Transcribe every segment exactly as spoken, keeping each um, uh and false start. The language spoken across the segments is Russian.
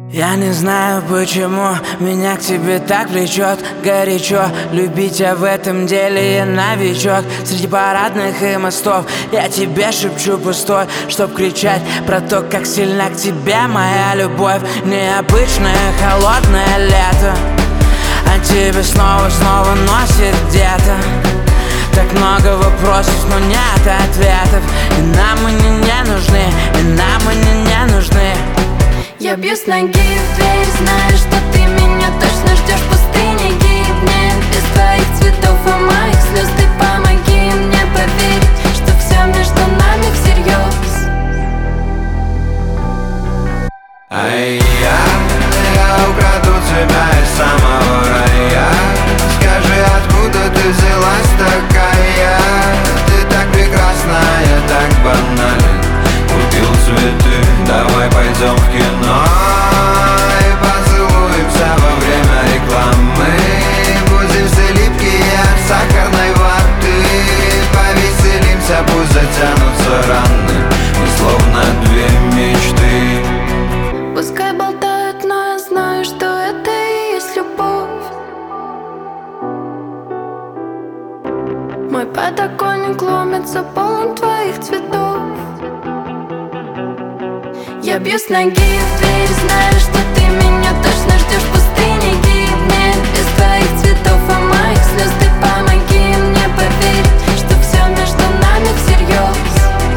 Я не знаю, почему меня к тебе так влечет горячо. Любить тебя в этом деле я новичок. Среди парадных и мостов я тебе шепчу пустой, чтоб кричать про то, как сильна к тебе моя любовь. Необычное холодное лето, а тебе снова-снова носит где-то. Так много вопросов, но нет ответов. И нам они не нужны, и нам они не нужны. Я бью с ноги в дверь, знаю, что ты меня точно ждешь в пустыне. Гиб мне без твоих цветов и моих слез. Ты помоги мне поверить, что все между нами всерьез. Ай, я, я украду тебя из самого рая. Скажи, откуда ты взялась такая? Ты так прекрасна, я так банален. Купил цветы, давай пойдем в кино и поцелуемся во время рекламы. Будем все липкие от сахарной ваты. Повеселимся, пусть затянутся раны. Мы словно две мечты. Пускай болтают, но я знаю, что это и есть любовь. Мой подоконник ломится, полон твоих цветов. Я бью с ноги в дверь, знаю, что ты меня точно ждешь в пустыне. Гиб мне без твоих цветов и моих слез. Ты помоги мне поверить, что все между нами всерьез.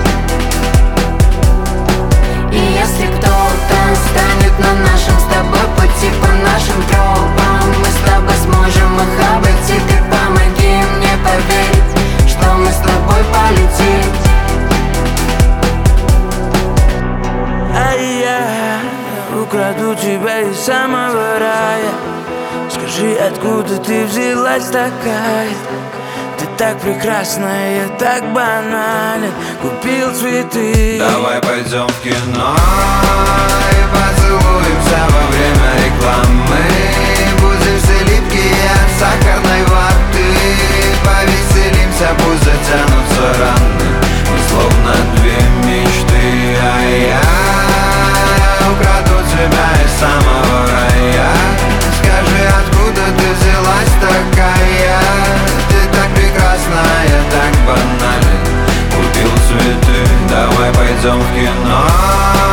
И если кто-то станет на нашем с тобой пути, по нашим тропам, мы с тобой сможем их обойти. Ты помоги мне поверить, что мы с тобой полетим. Украду тебя из самого рая. Скажи, откуда ты взялась такая? Ты так прекрасна, я так банален. Купил цветы. Давай пойдем в кино и поцелуемся во время рекламы. Будем все липкие от сахарной ваты. Повеселимся, пусть затянутся раны. Мы словно две мечты. А я украду тебя из самого рая. Скажи, откуда ты взялась такая? Ты так прекрасна, я так банален. Купил цветы, давай пойдем в кино